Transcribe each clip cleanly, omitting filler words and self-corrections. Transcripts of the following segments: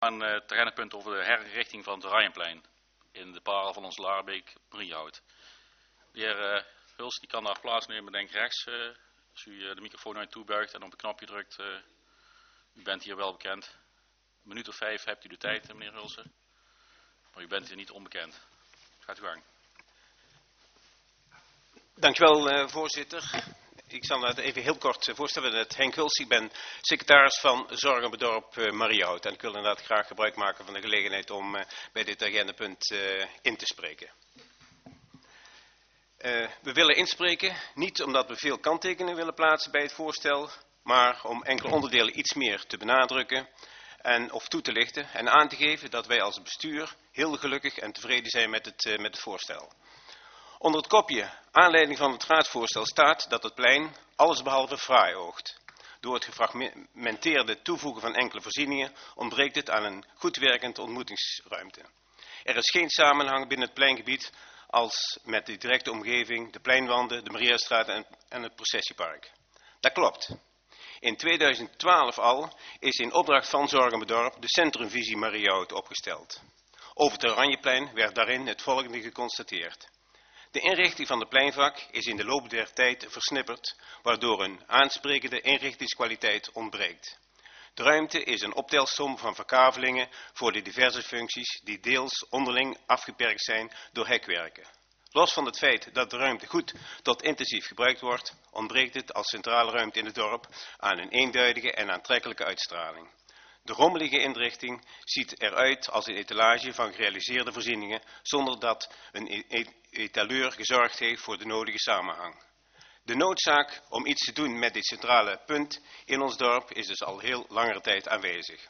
Het agendapunt over de herinrichting van het Oranjeplein in de parel van ons Laarbeek Mariehout. De heer Huls die kan daar plaatsnemen, denk rechts, als u de microfoon naar u toe buigt en op een knopje drukt. U bent hier wel bekend. Een minuut of 5 hebt u de tijd, meneer Hulsen. Maar u bent hier niet onbekend. Gaat uw gang. Dankjewel, voorzitter. Ik zal het even heel kort voorstellen. Het Henk Huls, ik ben secretaris van Zorg op het dorp Mariehout. En ik wil inderdaad graag gebruik maken van de gelegenheid om bij dit agendapunt in te spreken. We willen inspreken, niet omdat we veel kanttekeningen willen plaatsen bij het voorstel, maar om enkele onderdelen iets meer te benadrukken of toe te lichten en aan te geven dat wij als bestuur heel gelukkig en tevreden zijn met het voorstel. Onder het kopje aanleiding van het raadsvoorstel staat dat het plein allesbehalve fraai oogt. Door het gefragmenteerde toevoegen van enkele voorzieningen ontbreekt het aan een goed werkende ontmoetingsruimte. Er is geen samenhang binnen het pleingebied als met de directe omgeving, de pleinwanden, de Mariastraat en het processiepark. Dat klopt. In 2012 al is in opdracht van Zorg op het dorp de centrumvisie Mariehout opgesteld. Over het Oranjeplein werd daarin het volgende geconstateerd. De inrichting van de pleinvak is in de loop der tijd versnipperd, waardoor een aansprekende inrichtingskwaliteit ontbreekt. De ruimte is een optelsom van verkavelingen voor de diverse functies die deels onderling afgeperkt zijn door hekwerken. Los van het feit dat de ruimte goed tot intensief gebruikt wordt, ontbreekt het als centrale ruimte in het dorp aan een eenduidige en aantrekkelijke uitstraling. De rommelige inrichting ziet eruit als een etalage van gerealiseerde voorzieningen, zonder dat een etaleur gezorgd heeft voor de nodige samenhang. De noodzaak om iets te doen met dit centrale punt in ons dorp is dus al heel langere tijd aanwezig.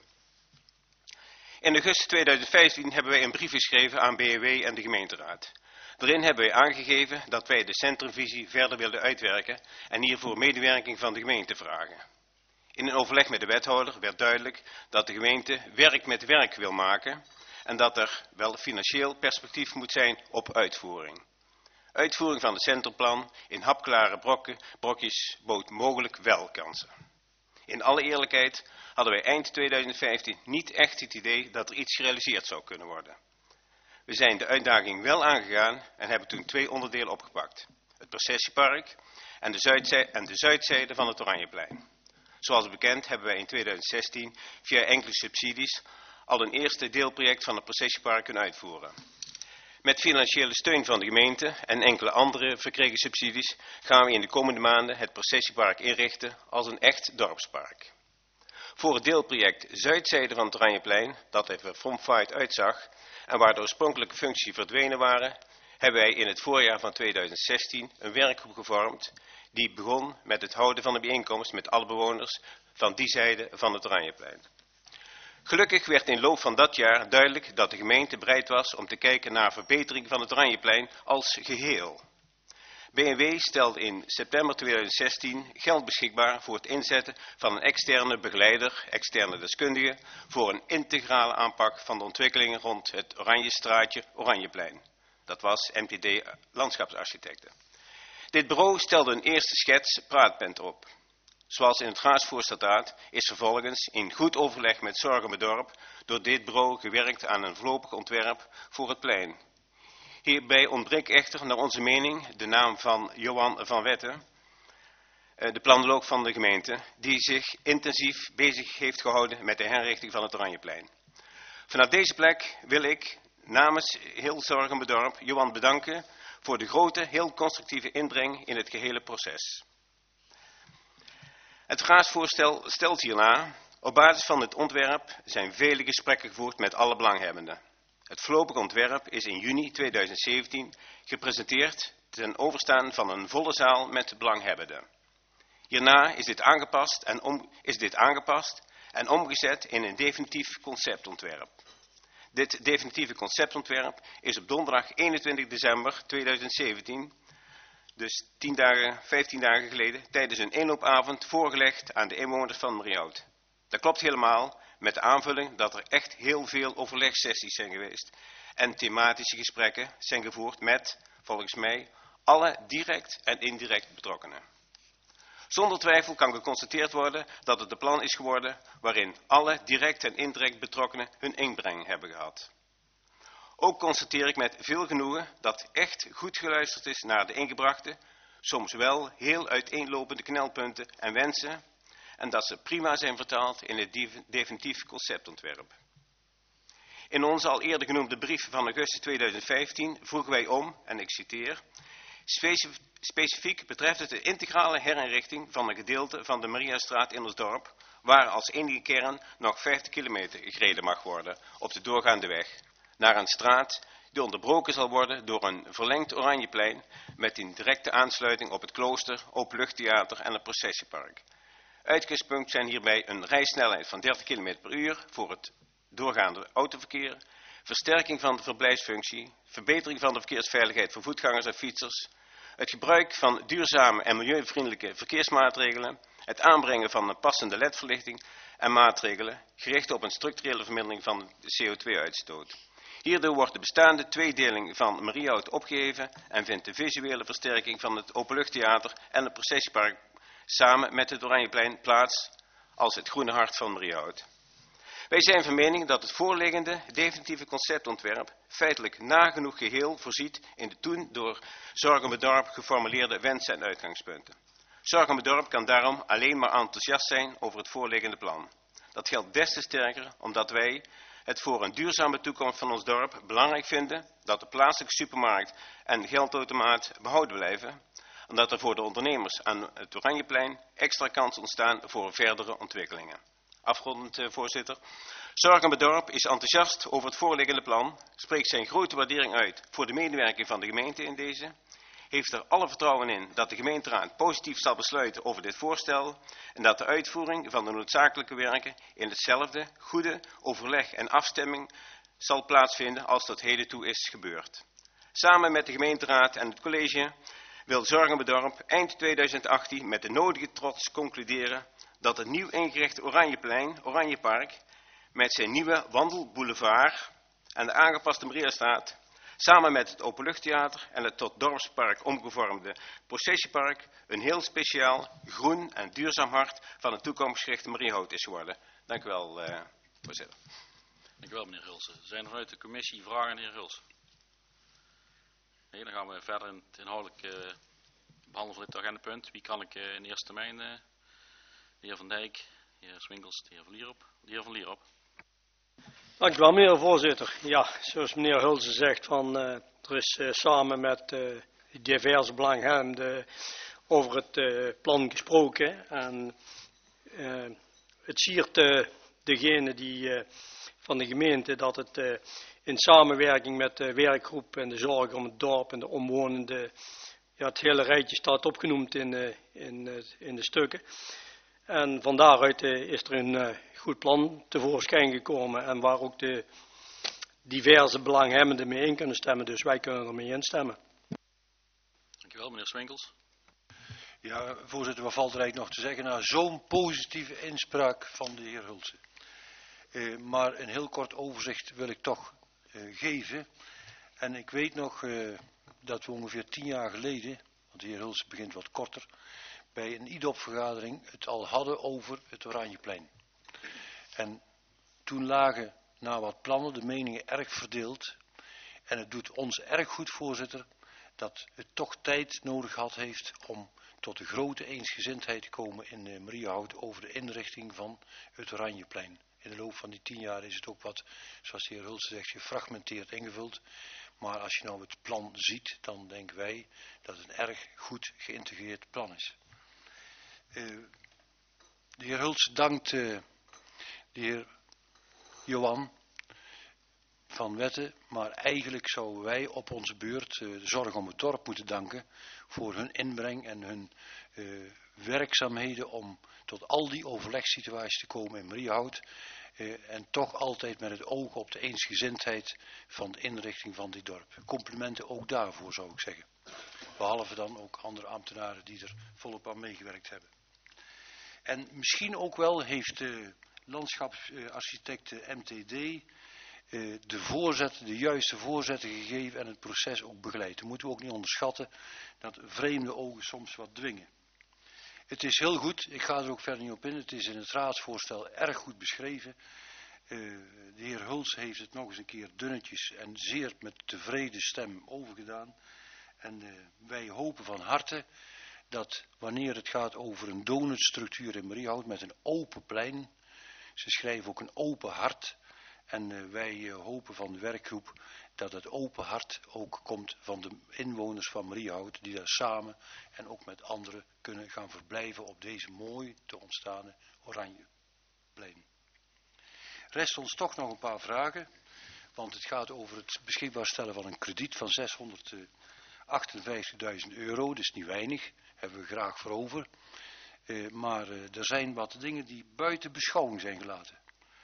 In augustus 2015 hebben wij een brief geschreven aan BNW en de gemeenteraad. Daarin hebben wij aangegeven dat wij de centrumvisie verder wilden uitwerken en hiervoor medewerking van de gemeente vragen. In een overleg met de wethouder werd duidelijk dat de gemeente werk met werk wil maken en dat er wel financieel perspectief moet zijn op uitvoering. Uitvoering van het centrumplan in hapklare brokjes bood mogelijk wel kansen. In alle eerlijkheid hadden wij eind 2015 niet echt het idee dat er iets gerealiseerd zou kunnen worden. We zijn de uitdaging wel aangegaan en hebben toen 2 onderdelen opgepakt. Het processiepark en de zuidzijde van het Oranjeplein. Zoals bekend hebben wij in 2016 via enkele subsidies al een eerste deelproject van het processiepark kunnen uitvoeren. Met financiële steun van de gemeente en enkele andere verkregen subsidies gaan we in de komende maanden het processiepark inrichten als een echt dorpspark. Voor het deelproject Zuidzijde van het Oranjeplein, dat er verfomfaaid uitzag en waar de oorspronkelijke functie verdwenen waren, hebben wij in het voorjaar van 2016 een werkgroep gevormd die begon met het houden van een bijeenkomst met alle bewoners van die zijde van het Oranjeplein. Gelukkig werd in loop van dat jaar duidelijk dat de gemeente bereid was om te kijken naar verbetering van het Oranjeplein als geheel. BNW stelde in september 2016 geld beschikbaar voor het inzetten van een externe begeleider, externe deskundige, voor een integrale aanpak van de ontwikkelingen rond het Oranjestraatje Oranjeplein. Dat was MTD Landschapsarchitecten. Dit bureau stelde een eerste schets praatpunt op. Zoals in het raadsvoorstel staat, is vervolgens in goed overleg met Zorg op het dorp door dit bureau gewerkt aan een voorlopig ontwerp voor het plein. Hierbij ontbreekt echter naar onze mening de naam van Johan van Wetten, de planoloog van de gemeente, die zich intensief bezig heeft gehouden met de herinrichting van het Oranjeplein. Vanaf deze plek wil ik namens heel Zorg op het dorp Johan bedanken voor de grote, heel constructieve inbreng in het gehele proces. Het raadsvoorstel stelt hierna, op basis van het ontwerp zijn vele gesprekken gevoerd met alle belanghebbenden. Het voorlopig ontwerp is in juni 2017 gepresenteerd ten overstaan van een volle zaal met belanghebbenden. Hierna is dit aangepast en omgezet in een definitief conceptontwerp. Dit definitieve conceptontwerp is op donderdag 21 december 2017, dus 15 dagen geleden, tijdens een inloopavond voorgelegd aan de inwoners van Mariehout. Dat klopt helemaal, met de aanvulling dat er echt heel veel overlegsessies zijn geweest en thematische gesprekken zijn gevoerd met, volgens mij, alle direct en indirect betrokkenen. Zonder twijfel kan geconstateerd worden dat het een plan is geworden waarin alle direct en indirect betrokkenen hun inbreng hebben gehad. Ook constateer ik met veel genoegen dat echt goed geluisterd is naar de ingebrachte, soms wel heel uiteenlopende knelpunten en wensen, en dat ze prima zijn vertaald in het definitief conceptontwerp. In onze al eerder genoemde brief van augustus 2015 vroegen wij om, en ik citeer, specifiek betreft het de integrale herinrichting van een gedeelte van de Mariastraat in ons dorp, waar als enige kern nog 50 kilometer gereden mag worden op de doorgaande weg, naar een straat die onderbroken zal worden door een verlengd Oranjeplein met een directe aansluiting op het klooster, openluchttheater en het processiepark. Uitgangspunt zijn hierbij een rijsnelheid van 30 km per uur voor het doorgaande autoverkeer, versterking van de verblijfsfunctie, verbetering van de verkeersveiligheid voor voetgangers en fietsers, het gebruik van duurzame en milieuvriendelijke verkeersmaatregelen, het aanbrengen van een passende ledverlichting en maatregelen gericht op een structurele vermindering van de CO2-uitstoot. Hierdoor wordt de bestaande tweedeling van Mariehout opgeheven en vindt de visuele versterking van het openluchttheater en het processiepark samen met het Oranjeplein plaats als het groene hart van Mariehout. Wij zijn van mening dat het voorliggende definitieve conceptontwerp feitelijk nagenoeg geheel voorziet in de toen door Zorg om het Dorp geformuleerde wensen en uitgangspunten. Zorg om het Dorp kan daarom alleen maar enthousiast zijn over het voorliggende plan. Dat geldt des te sterker omdat wij het voor een duurzame toekomst van ons dorp belangrijk vinden dat de plaatselijke supermarkt en geldautomaat behouden blijven, omdat er voor de ondernemers aan het Oranjeplein extra kansen ontstaan voor verdere ontwikkelingen. Afrondend, voorzitter. Zorg om het Dorp is enthousiast over het voorliggende plan, spreekt zijn grote waardering uit voor de medewerking van de gemeente in deze, heeft er alle vertrouwen in dat de gemeenteraad positief zal besluiten over dit voorstel en dat de uitvoering van de noodzakelijke werken in hetzelfde goede overleg en afstemming zal plaatsvinden als tot heden toe is gebeurd. Samen met de gemeenteraad en het college wil Zorg om het Dorp eind 2018 met de nodige trots concluderen dat het nieuw ingerichte Oranjeplein, Oranjepark, met zijn nieuwe wandelboulevard en de aangepaste Mariastraat, samen met het openluchttheater en het tot dorpspark omgevormde processiepark, een heel speciaal, groen en duurzaam hart van een toekomstgerichte Mariehout is geworden. Dank u wel, voorzitter. Dank u wel, meneer Hulsen. Zijn er vanuit de commissie vragen aan de heer Hulsen? Nee, dan gaan we verder in het inhoudelijk behandelen van dit agendapunt. Wie kan ik in eerste termijn? De heer Van Dijk, de heer Swinkels, de heer Van Lierop. De heer Van Lierop. Dank u wel, meneer de voorzitter. Ja, zoals meneer Hulsen zegt, er is samen met diverse belanghebbenden over het plan gesproken. En het siert degene die van de gemeente dat het in samenwerking met de werkgroep en de zorg om het dorp en de omwonenden, ja, het hele rijtje staat opgenoemd in de stukken. En van daaruit is er een goed plan tevoorschijn gekomen en waar ook de diverse belanghebbenden mee in kunnen stemmen. Dus wij kunnen ermee instemmen. Dank u wel, meneer Swinkels. Ja, voorzitter, wat valt er eigenlijk nog te zeggen na zo'n positieve inspraak van de heer Hulsen? Maar een heel kort overzicht wil ik toch geven. En ik weet nog dat we ongeveer 10 jaar geleden, want de heer Hulsen begint wat korter, bij een IDOP-vergadering het al hadden over het Oranjeplein. En toen lagen na wat plannen de meningen erg verdeeld. En het doet ons erg goed, voorzitter, dat het toch tijd nodig heeft om tot de grote eensgezindheid te komen in Mariehout over de inrichting van het Oranjeplein. In de loop van die 10 jaar is het ook wat, zoals de heer Hulsen zegt, gefragmenteerd ingevuld. Maar als je nou het plan ziet, dan denken wij dat het een erg goed geïntegreerd plan is. De heer Hulsen dankt de heer Johan van Wetten, maar eigenlijk zouden wij op onze beurt de Zorg om het Dorp moeten danken voor hun inbreng en hun werkzaamheden om tot al die overlegssituaties te komen in Mariehout. En toch altijd met het oog op de eensgezindheid van de inrichting van dit dorp. Complimenten ook daarvoor, zou ik zeggen. Behalve dan ook andere ambtenaren die er volop aan meegewerkt hebben. En misschien ook wel heeft de landschapsarchitect MTD de juiste voorzetten gegeven en het proces ook begeleid. Dat moeten we ook niet onderschatten dat vreemde ogen soms wat dwingen. Het is heel goed, ik ga er ook verder niet op in. Het is in het raadsvoorstel erg goed beschreven. De heer Huls heeft het nog eens een keer dunnetjes en zeer met tevreden stem overgedaan. En wij hopen van harte dat wanneer het gaat over een donutstructuur in Mariehout met een open plein, ze schrijven ook een open hart. En wij hopen van de werkgroep dat het open hart ook komt van de inwoners van Mariehout, die daar samen en ook met anderen kunnen gaan verblijven op deze mooi te ontstane Oranjeplein. Rest ons toch nog een paar vragen, want het gaat over het beschikbaar stellen van een krediet van €658.000. Dat is niet weinig, hebben we graag voor over. Maar er zijn wat dingen die buiten beschouwing zijn gelaten.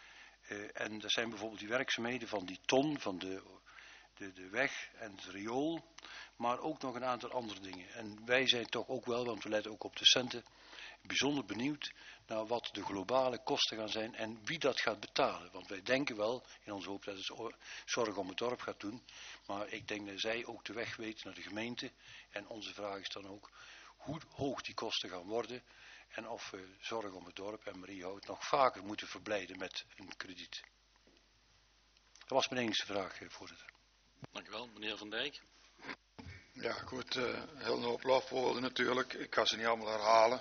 En dat zijn bijvoorbeeld die werkzaamheden van die ton, van de weg en het riool, maar ook nog een aantal andere dingen. En wij zijn toch ook wel, want we letten ook op de centen, bijzonder benieuwd naar wat de globale kosten gaan zijn en wie dat gaat betalen. Want wij denken wel in onze hoop dat het Zorg om het Dorp gaat doen, maar ik denk dat zij ook de weg weten naar de gemeente. En onze vraag is dan ook hoe hoog die kosten gaan worden en of we Zorg om het Dorp en Mariehout nog vaker moeten verblijden met een krediet. Dat was mijn enige vraag, voorzitter. Dank u wel, meneer Van Dijk. Ja, goed, heel een hoop lofwoorden natuurlijk. Ik kan ze niet allemaal herhalen.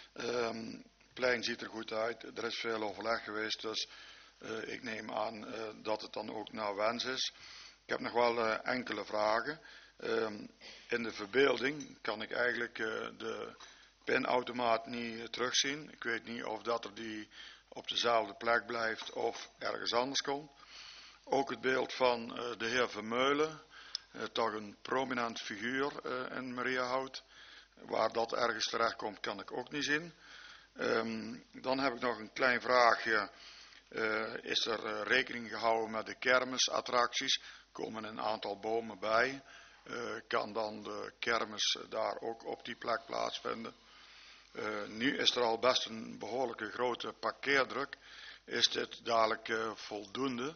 Het plein ziet er goed uit. Er is veel overleg geweest, dus ik neem aan dat het dan ook naar wens is. Ik heb nog wel enkele vragen. In de verbeelding kan ik eigenlijk de pinautomaat niet terugzien. Ik weet niet of dat er die op dezelfde plek blijft of ergens anders komt. Ook het beeld van de heer Vermeulen, toch een prominent figuur in Mariehout. Waar dat ergens terecht komt, kan ik ook niet zien. Dan heb ik nog een klein vraagje. Is er rekening gehouden met de kermisattracties? Er komen een aantal bomen bij. Kan dan de kermis daar ook op die plek plaatsvinden? Nu is er al best een behoorlijke grote parkeerdruk. Is dit dadelijk voldoende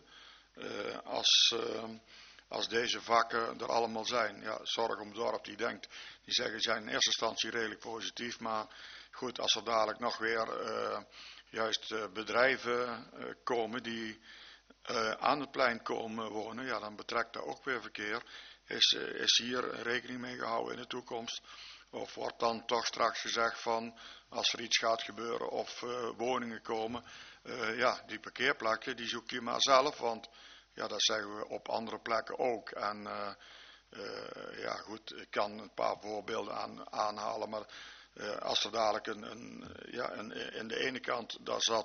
als deze vakken er allemaal zijn? Ja, Zorg om het Dorp die zeggen zijn in eerste instantie redelijk positief, maar goed, als er dadelijk nog weer juist bedrijven komen die aan het plein komen wonen, ja, dan betrekt dat ook weer verkeer. Is hier rekening mee gehouden in de toekomst? Of wordt dan toch straks gezegd van, als er iets gaat gebeuren of woningen komen, ja, die parkeerplekken, die zoek je maar zelf, want ja, dat zeggen we op andere plekken ook. En ja goed, ik kan een paar voorbeelden aanhalen, maar als er dadelijk in de ene kant, daar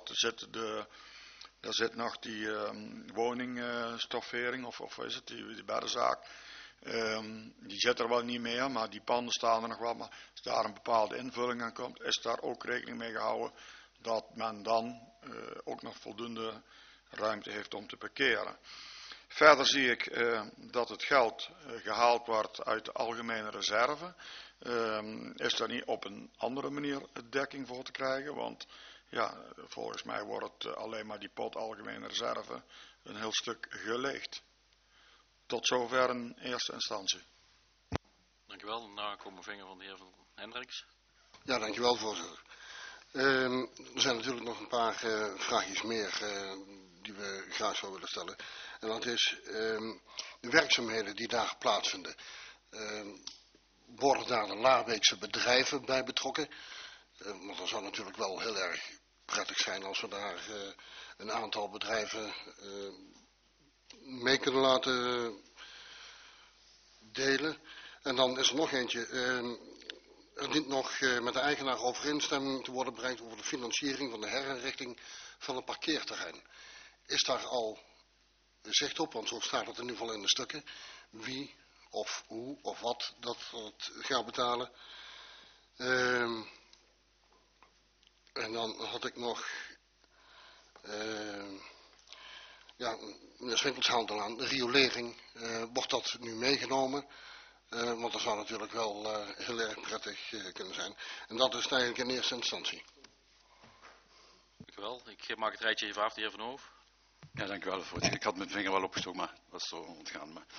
zit nog die woningstoffering, of is het, die beddenzaak. Die zit er wel niet meer, maar die panden staan er nog wel. Maar als daar een bepaalde invulling aan komt, is daar ook rekening mee gehouden dat men dan ook nog voldoende ruimte heeft om te parkeren. Verder zie ik dat het geld gehaald wordt uit de algemene reserve. Is daar niet op een andere manier dekking voor te krijgen? Want ja, volgens mij wordt het alleen maar die pot algemene reserve een heel stuk geleegd. Tot zover in eerste instantie. Dank u wel. Na komen vinger van de heer Hendricks. Ja, dankjewel voorzitter. Er zijn natuurlijk nog een paar vraagjes meer die we graag zouden willen stellen. En dat is de werkzaamheden die daar plaatsvinden. Worden daar de Laarbeekse bedrijven bij betrokken? Want dat zou natuurlijk wel heel erg prettig zijn als we daar een aantal bedrijven mee kunnen laten delen. En dan is er nog eentje. Er dient nog met de eigenaar overeenstemming te worden bereikt over de financiering van de herinrichting van het parkeerterrein. Is daar al zicht op, want zo staat het in ieder geval in de stukken, wie of hoe of wat dat gaat betalen. En dan had ik nog, ja, meneer Swinkels haalt al aan, de riolering, wordt dat nu meegenomen? Want dat zou natuurlijk wel heel erg prettig kunnen zijn. En dat is het eigenlijk in eerste instantie. Dank u wel. Ik maak het rijtje even af, de heer Van Hoof. Ja, dank u wel, voorzitter. Ik had mijn vinger wel opgestoken, maar dat was zo ontgaan. Maar,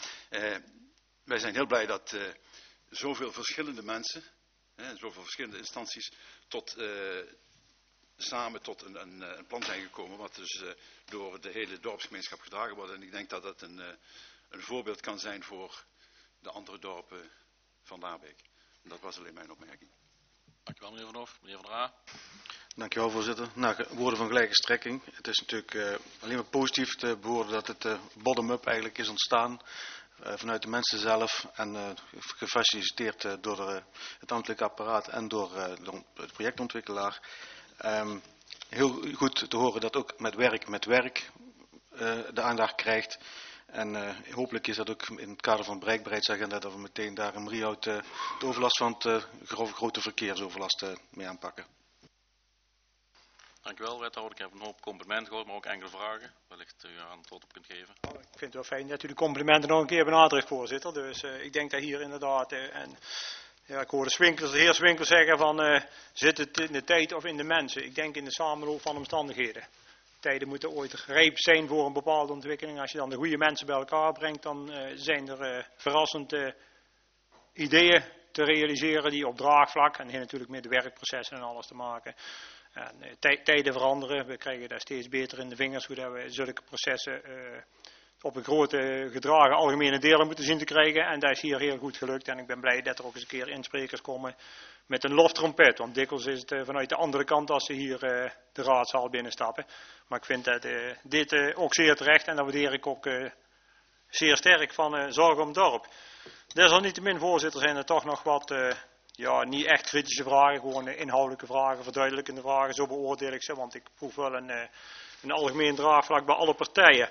wij zijn heel blij dat zoveel verschillende mensen, zoveel verschillende instanties samen tot een plan zijn gekomen wat dus door de hele dorpsgemeenschap gedragen wordt. En ik denk dat dat een voorbeeld kan zijn voor de andere dorpen van Laarbeek. En dat was alleen mijn opmerking. Dank u wel, meneer Van Hoof. Meneer Van der Aa. Dank u wel, voorzitter. Woorden van gelijke strekking. Het is natuurlijk alleen maar positief te behoren dat het bottom-up eigenlijk is ontstaan. Vanuit de mensen zelf en gefaciliteerd door het ambtelijk apparaat en door de projectontwikkelaar. Heel goed te horen dat ook met werk de aandacht krijgt. En hopelijk is dat ook in het kader van bereikbaarheidsagenda dat we meteen daar in Mariehout de overlast van het grote verkeersoverlast mee aanpakken. Dank u wel, wethouder. Ik heb een hoop complimenten gehoord, maar ook enkele vragen. Wellicht u antwoord op kunt geven. Ik vind het wel fijn dat u de complimenten nog een keer benadrukt, voorzitter. Dus ik denk dat hier inderdaad... ik hoorde de heer Swinkels zeggen van... zit het in de tijd of in de mensen? Ik denk in de samenloop van omstandigheden. Tijden moeten ooit rijp zijn voor een bepaalde ontwikkeling. Als je dan de goede mensen bij elkaar brengt, dan zijn er verrassend ideeën te realiseren die op draagvlak, en hier natuurlijk met de werkprocessen en alles te maken. En tijden veranderen, we krijgen daar steeds beter in de vingers hoe dat we zulke processen op een grote gedragen algemene delen moeten zien te krijgen. En dat is hier heel goed gelukt en ik ben blij dat er ook eens een keer insprekers komen met een loftrompet. Want dikwijls is het vanuit de andere kant als ze hier de raadzaal binnenstappen. Maar ik vind dat dit ook zeer terecht en dat waardeer ik ook zeer sterk van Zorg om het Dorp. Desalniettemin, voorzitter, zijn er toch nog wat niet echt kritische vragen, gewoon inhoudelijke vragen, verduidelijkende vragen. Zo beoordeel ik ze, want ik proef wel een algemeen draagvlak bij alle partijen.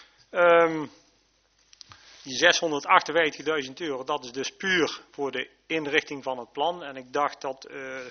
Die €658.000, dat is dus puur voor de inrichting van het plan. En ik dacht dat de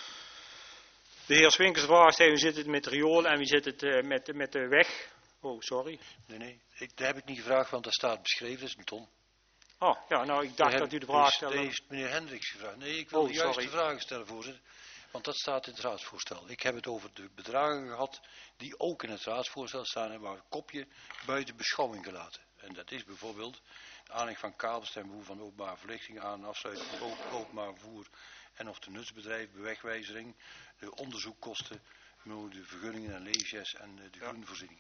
heer Swinkels vraagt, hoe zit het met het riool en wie zit het met de weg? Oh, sorry. Nee, dat heb ik niet gevraagd, want dat staat beschreven, dat is een ton. Oh, ja, nou, ik dacht dat u de vraag stelde. Dat heeft meneer Hendricks gevraagd. Nee, ik wil de juiste vragen stellen, voorzitter. Want dat staat in het raadsvoorstel. Ik heb het over de bedragen gehad die ook in het raadsvoorstel staan en waar een kopje buiten beschouwing gelaten. En dat is bijvoorbeeld de aanleg van kabels ten behoeve van openbare verlichting aan, afsluiting van openbaar vervoer en of de nutsbedrijf, bewegwijzering, de onderzoekkosten, de vergunningen en leesjes en de groenvoorzieningen.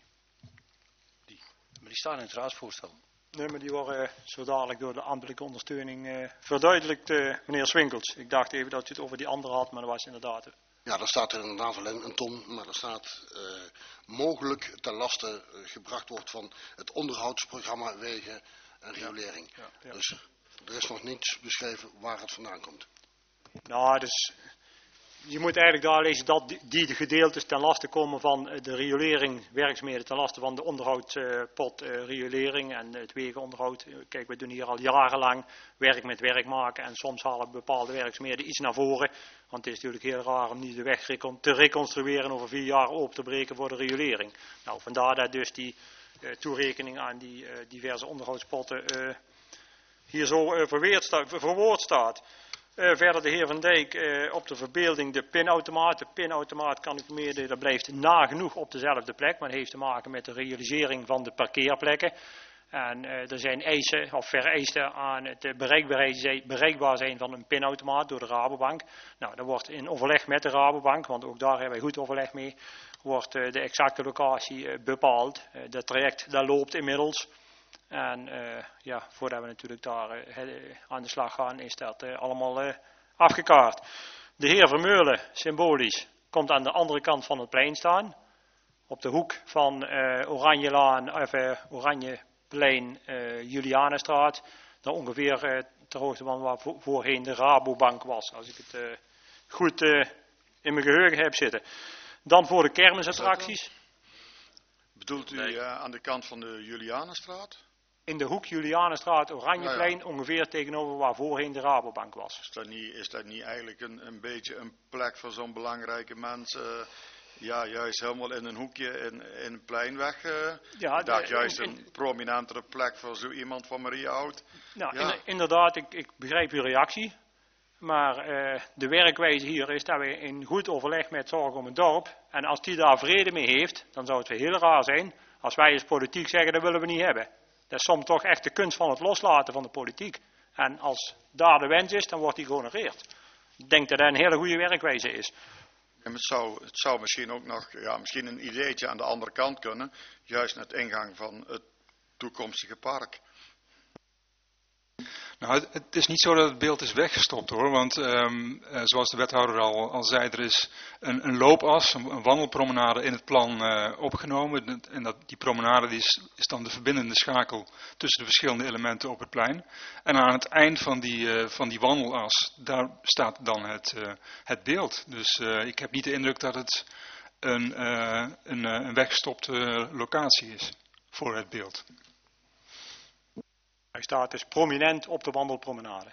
Maar die staan in het raadsvoorstel. Nee, maar die worden zo dadelijk door de ambtelijke ondersteuning verduidelijkt, meneer Swinkels. Ik dacht even dat u het over die andere had, maar dat was inderdaad... Ja, daar staat er inderdaad wel een ton, maar er staat mogelijk ten laste gebracht wordt van het onderhoudsprogramma wegen en riolering. Ja. Dus er is nog niets beschreven waar het vandaan komt. Nou, dus je moet eigenlijk daar lezen dat die gedeeltes ten laste komen van de riolering, werkzaamheden ten laste van de onderhoudspot riolering en het wegenonderhoud. Kijk, we doen hier al jarenlang werk met werk maken en soms halen bepaalde werkzaamheden iets naar voren. Want het is natuurlijk heel raar om niet de weg te reconstrueren over 4 jaar open te breken voor de riolering. Nou, vandaar dat dus die toerekening aan die diverse onderhoudspotten hier zo verwoord staat. Verder de heer Van Dijk op de verbeelding de pinautomaat. De pinautomaat kan ik meedelen, dat blijft nagenoeg op dezelfde plek. Maar het heeft te maken met de realisering van de parkeerplekken. En er zijn eisen of vereisten aan het bereikbaar zijn van een pinautomaat door de Rabobank. Nou, dat wordt in overleg met de Rabobank, want ook daar hebben wij goed overleg mee, wordt de exacte locatie bepaald. Dat traject dat loopt inmiddels. En voordat we natuurlijk daar aan de slag gaan, is dat allemaal afgekaart. De heer Vermeulen, symbolisch, komt aan de andere kant van het plein staan. Op de hoek van Oranjeplein, Julianenstraat. Daar ongeveer ter hoogte van waar voorheen de Rabobank was. Als ik het goed in mijn geheugen heb zitten. Dan voor de kermisattracties. Bedoelt u aan de kant van de Julianenstraat? In de hoek Julianenstraat, Oranjeplein, ongeveer tegenover waar voorheen de Rabobank was. Is dat niet eigenlijk een beetje een plek voor zo'n belangrijke mensen? Juist helemaal in een hoekje in een pleinweg. Ik dacht juist een prominentere plek voor zo iemand van Mariehout. Nou, inderdaad, ik begrijp uw reactie. Maar de werkwijze hier is dat we in goed overleg met Zorg om het Dorp. En als die daar vrede mee heeft, dan zou het weer heel raar zijn als wij als politiek zeggen dat willen we niet hebben. Dat is soms toch echt de kunst van het loslaten van de politiek. En als daar de wens is, dan wordt die gehonoreerd. Ik denk dat dat een hele goede werkwijze is. En het zou misschien ook nog misschien een ideetje aan de andere kant kunnen. Juist naar het ingang van het toekomstige park. Nou, het is niet zo dat het beeld is weggestopt hoor, want zoals de wethouder al zei, er is een loopas, een wandelpromenade in het plan opgenomen. En die promenade is dan de verbindende schakel tussen de verschillende elementen op het plein. En aan het eind van die wandelas, daar staat dan het beeld. Dus ik heb niet de indruk dat het een weggestopte locatie is voor het beeld. Hij staat dus prominent op de wandelpromenade.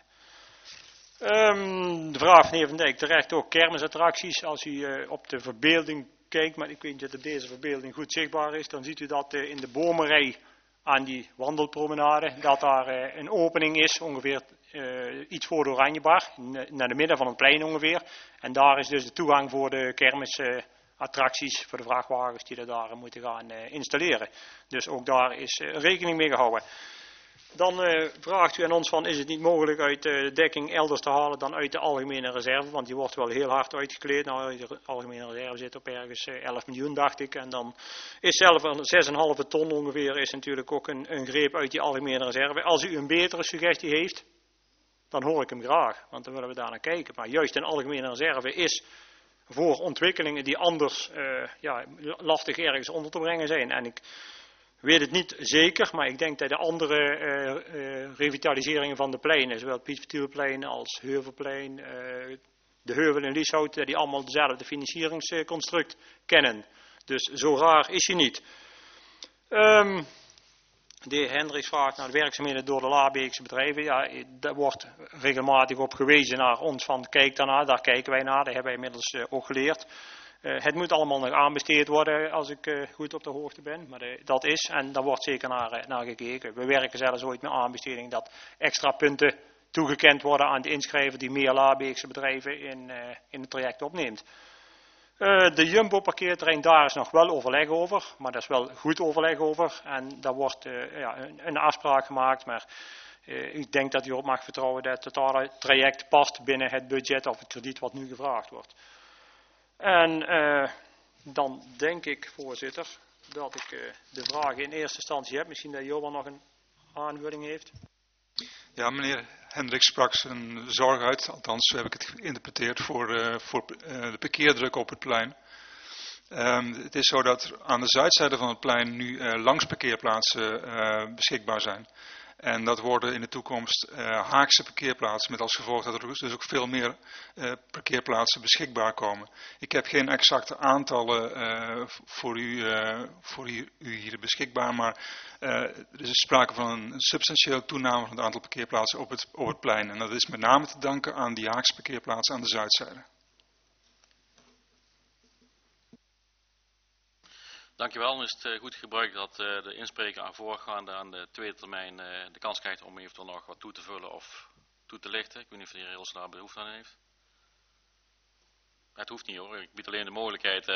De vraag van de heer Van Dijk, terecht ook kermisattracties. Als u op de verbeelding kijkt, maar ik weet niet of deze verbeelding goed zichtbaar is, dan ziet u dat in de bomenrij aan die wandelpromenade, dat daar een opening is, ongeveer iets voor de Oranjebar, naar de midden van het plein ongeveer. En daar is dus de toegang voor de kermisattracties, voor de vrachtwagens die daar moeten gaan installeren. Dus ook daar is rekening mee gehouden. Dan vraagt u aan ons van, is het niet mogelijk uit de dekking elders te halen dan uit de algemene reserve? Want die wordt wel heel hard uitgekleed. Nou, de algemene reserve zit op ergens 11 miljoen, dacht ik. En dan is zelf een 6,5 ton ongeveer is natuurlijk ook een greep uit die algemene reserve. Als u een betere suggestie heeft, dan hoor ik hem graag. Want dan willen we daar naar kijken. Maar juist een algemene reserve is voor ontwikkelingen die anders lastig ergens onder te brengen zijn. En ik weet het niet zeker, maar ik denk dat de andere revitaliseringen van de pleinen, zowel het Piet-Vertielplein als Heuvelplein, de Heuvel in Lieshout, die allemaal dezelfde financieringsconstruct kennen. Dus zo raar is hij niet. De heer Hendricks vraagt naar de werkzaamheden door de Laarbeekse bedrijven. Ja, daar wordt regelmatig op gewezen naar ons van kijk daarnaar, daar kijken wij naar, dat hebben wij inmiddels ook geleerd. Het moet allemaal nog aanbesteed worden als ik goed op de hoogte ben, maar dat is en daar wordt zeker naar gekeken. We werken zelfs ooit met aanbesteding dat extra punten toegekend worden aan de inschrijver die meer Laarbeekse bedrijven in het traject opneemt. De Jumbo parkeerterrein, daar is nog wel overleg over, maar daar is wel goed overleg over en daar wordt een afspraak gemaakt, maar ik denk dat u op mag vertrouwen dat het totale traject past binnen het budget of het krediet wat nu gevraagd wordt. En dan denk ik, voorzitter, dat ik de vragen in eerste instantie heb. Misschien dat Johan nog een aanvulling heeft. Ja, meneer Hendricks sprak zijn zorg uit, althans zo heb ik het geïnterpreteerd, voor de parkeerdruk op het plein. Het is zo dat aan de zuidzijde van het plein nu langs parkeerplaatsen beschikbaar zijn. En dat worden in de toekomst haakse parkeerplaatsen, met als gevolg dat er dus ook veel meer parkeerplaatsen beschikbaar komen. Ik heb geen exacte aantallen voor u hier beschikbaar, maar er is sprake van een substantiële toename van het aantal parkeerplaatsen op het plein. En dat is met name te danken aan die haakse parkeerplaatsen aan de zuidzijde. Dankjewel. Dan is het goed gebruik dat de inspreker voorgaande aan de tweede termijn de kans krijgt om eventueel nog wat toe te vullen of toe te lichten. Ik weet niet of de heer Hilsen daar behoefte aan heeft. Het hoeft niet hoor, ik bied alleen de mogelijkheid.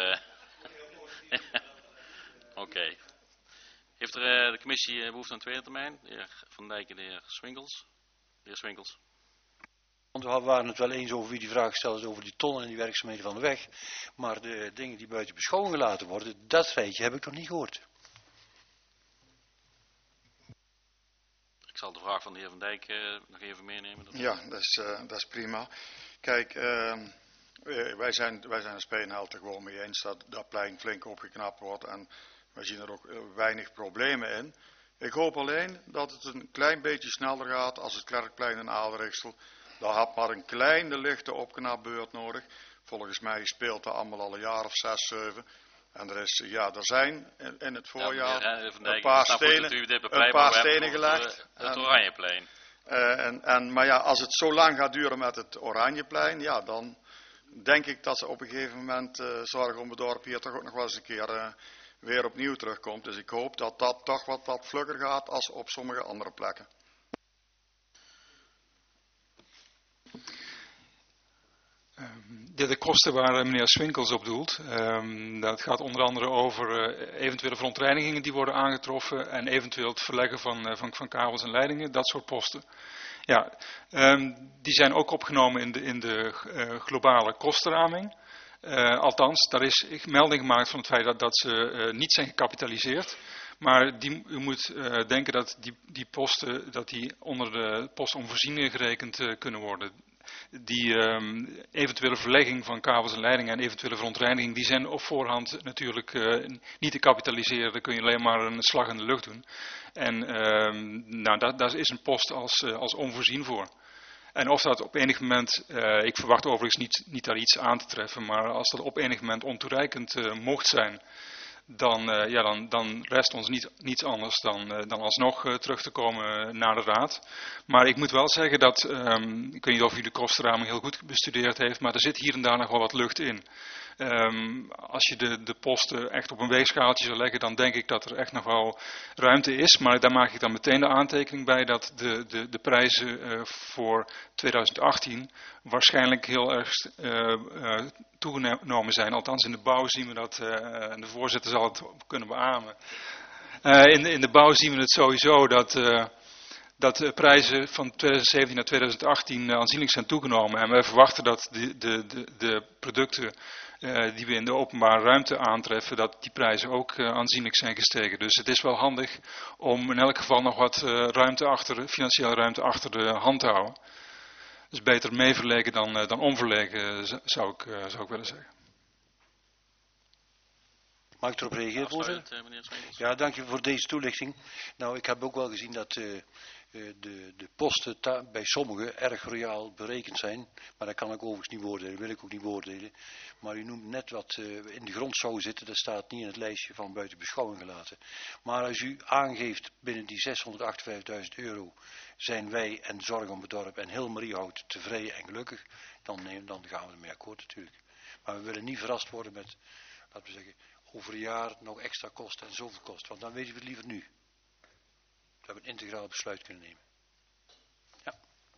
Oké. Heeft de commissie behoefte aan een tweede termijn? De heer Van Dijk en de heer Swinkels. De heer Swinkels. Want we waren het wel eens over wie die vraag gesteld is over die tonnen en die werkzaamheden van de weg. Maar de dingen die buiten beschouwing gelaten worden, dat feitje heb ik nog niet gehoord. Ik zal de vraag van de heer Van Dijk nog even meenemen. Ja, dat is prima. Kijk, wij zijn het Speenheld er gewoon mee eens dat dat plein flink opgeknapt wordt. En wij zien er ook weinig problemen in. Ik hoop alleen dat het een klein beetje sneller gaat als het Klerkplein en Adelrijksel. Daar had maar een kleine lichte opknapbeurt nodig. Volgens mij speelt dat allemaal al een jaar of 6, 7. En er zijn in het voorjaar een paar stenen gelegd. Het Oranjeplein. Maar ja, als het zo lang gaat duren met het Oranjeplein, ja, dan denk ik dat ze op een gegeven moment zorgen om het dorp hier toch ook nog wel eens een keer weer opnieuw terugkomt. Dus ik hoop dat dat toch wat vlugger gaat als op sommige andere plekken. De kosten waar meneer Swinkels op doelt, dat gaat onder andere over eventuele verontreinigingen die worden aangetroffen en eventueel het verleggen van kabels en leidingen, dat soort posten. Ja, die zijn ook opgenomen in de globale kostenraming. Althans, daar is melding gemaakt van het feit dat ze niet zijn gecapitaliseerd. Maar u moet denken dat die posten dat die onder de posten onvoorzieningen gerekend kunnen worden. Die eventuele verlegging van kabels en leidingen en eventuele verontreiniging, die zijn op voorhand natuurlijk niet te kapitaliseren. Dan kun je alleen maar een slag in de lucht doen. En daar is een post als onvoorzien voor. En of dat op enig moment, ik verwacht overigens niet daar iets aan te treffen, maar als dat op enig moment ontoereikend mocht zijn, dan rest ons niets anders dan alsnog terug te komen naar de raad. Maar ik moet wel zeggen dat, ik weet niet of u de kostenraming heel goed bestudeerd heeft, maar er zit hier en daar nog wel wat lucht in. Als je de posten echt op een weegschaaltje zou leggen, dan denk ik dat er echt nog wel ruimte is. Maar daar maak ik dan meteen de aantekening bij dat de prijzen voor 2018 waarschijnlijk heel erg toegenomen zijn. Althans in de bouw zien we dat, en de voorzitter zal het kunnen beamen. In de bouw zien we het sowieso dat de prijzen van 2017 naar 2018 aanzienlijk zijn toegenomen. En wij verwachten dat de producten die we in de openbare ruimte aantreffen, dat die prijzen ook aanzienlijk zijn gestegen. Dus het is wel handig om in elk geval nog wat financiële ruimte achter de hand te houden. Dus beter meeverlegen dan onverlegen, zou ik willen zeggen. Mag ik erop reageren, voorzitter? Ja, dank je voor deze toelichting. Nou, ik heb ook wel gezien dat de posten bij sommigen erg royaal berekend zijn. Maar dat kan ik overigens niet beoordelen, wil ik ook niet beoordelen. Maar u noemt net wat in de grond zou zitten, dat staat niet in het lijstje van buiten beschouwing gelaten. Maar als u aangeeft binnen die 658.000 euro zijn wij en Zorg om het Dorp en heel Mariehout tevreden en gelukkig, dan gaan we ermee akkoord natuurlijk. Maar we willen niet verrast worden met, laten we zeggen, over een jaar nog extra kosten en zoveel kosten. Want dan weten we het liever nu. Dat we een integraal besluit kunnen nemen. Ja.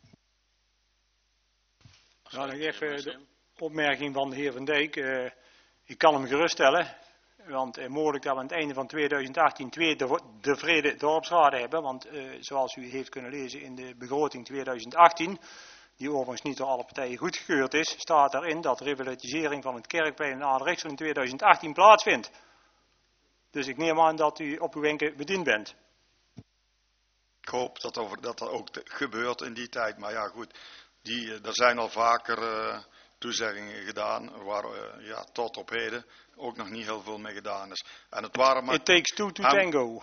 Nou, nog even de opmerking van de heer Van Dijk. Ik kan hem geruststellen. Want mogelijk dat we aan het einde van 2018 twee tevreden dorpsraden hebben. Want zoals u heeft kunnen lezen in de begroting 2018... die overigens niet door alle partijen goedgekeurd is, staat daarin dat de revitalisering van het Kerkplein in Aardrijksel in 2018 plaatsvindt. Dus ik neem aan dat u op uw wenken bediend bent. Ik hoop dat dat ook gebeurt in die tijd. Maar ja, goed, er zijn al vaker toezeggingen gedaan waar tot op heden ook nog niet heel veel mee gedaan is. En het waren maar... It takes two to tango.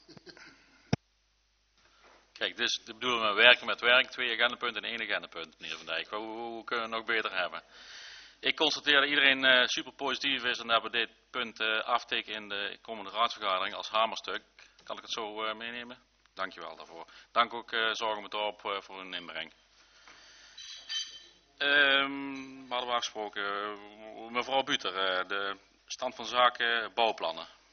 Kijk, dus de bedoeling met werken met werk, 2 agendapunten en 1 agendapunt, meneer Van Dijk. Hoe kunnen we het nog beter hebben? Ik constateer dat iedereen super positief is en dat we dit punt aftekenen in de komende raadsvergadering als hamerstuk. Kan ik het zo meenemen? Dankjewel daarvoor. Dank ook Zorg om het Dorp voor hun inbreng. Hadden we afgesproken, mevrouw Buter, de stand van zaken bouwplannen.